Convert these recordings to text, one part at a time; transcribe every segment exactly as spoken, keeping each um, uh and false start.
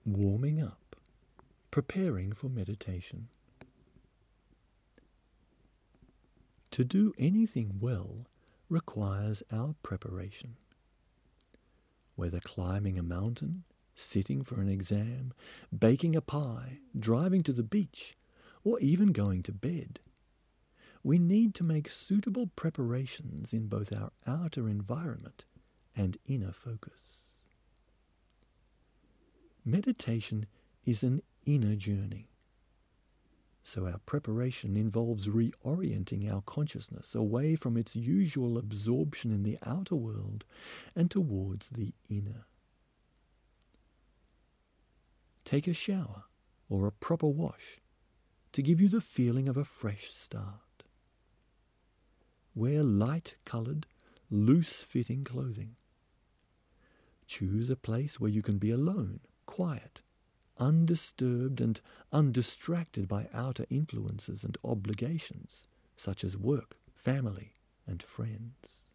Warming up, preparing for meditation. To do anything well requires our preparation. Whether climbing a mountain, sitting for an exam, baking a pie, driving to the beach, or even going to bed, we need to make suitable preparations in both our outer environment and inner focus. Meditation is an inner journey, so our preparation involves reorienting our consciousness away from its usual absorption in the outer world and towards the inner. Take a shower or a proper wash to give you the feeling of a fresh start. Wear light-coloured, loose-fitting clothing. Choose a place where you can be alone, quiet, undisturbed and undistracted by outer influences and obligations, such as work, family, and friends.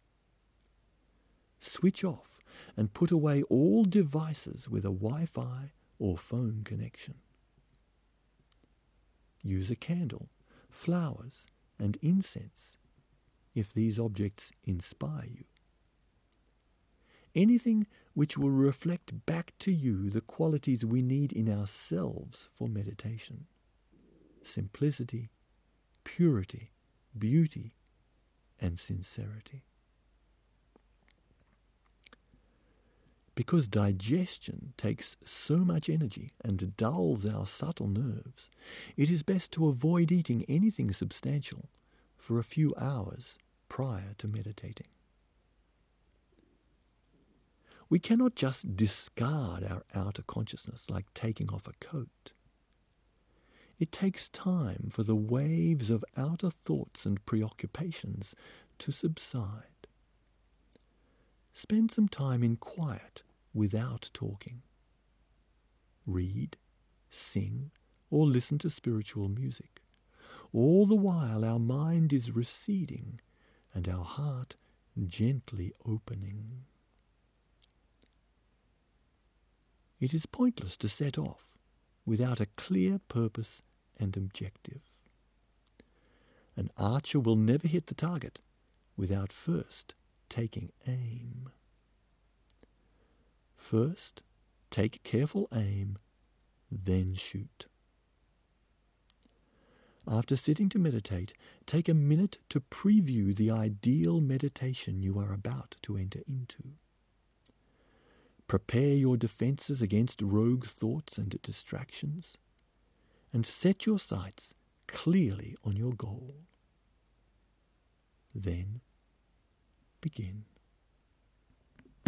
Switch off and put away all devices with a Wi-Fi or phone connection. Use a candle, flowers, and incense if these objects inspire you. Anything which will reflect back to you the qualities we need in ourselves for meditation. Simplicity, purity, beauty, and sincerity. Because digestion takes so much energy and dulls our subtle nerves, it is best to avoid eating anything substantial for a few hours prior to meditating. We cannot just discard our outer consciousness like taking off a coat. It takes time for the waves of outer thoughts and preoccupations to subside. Spend some time in quiet without talking. Read, sing, or listen to spiritual music. All the while our mind is receding and our heart gently opening. It is pointless to set off without a clear purpose and objective. An archer will never hit the target without first taking aim. First, take careful aim, then shoot. After sitting to meditate, take a minute to preview the ideal meditation you are about to enter into. Prepare your defenses against rogue thoughts and distractions, and set your sights clearly on your goal. Then begin.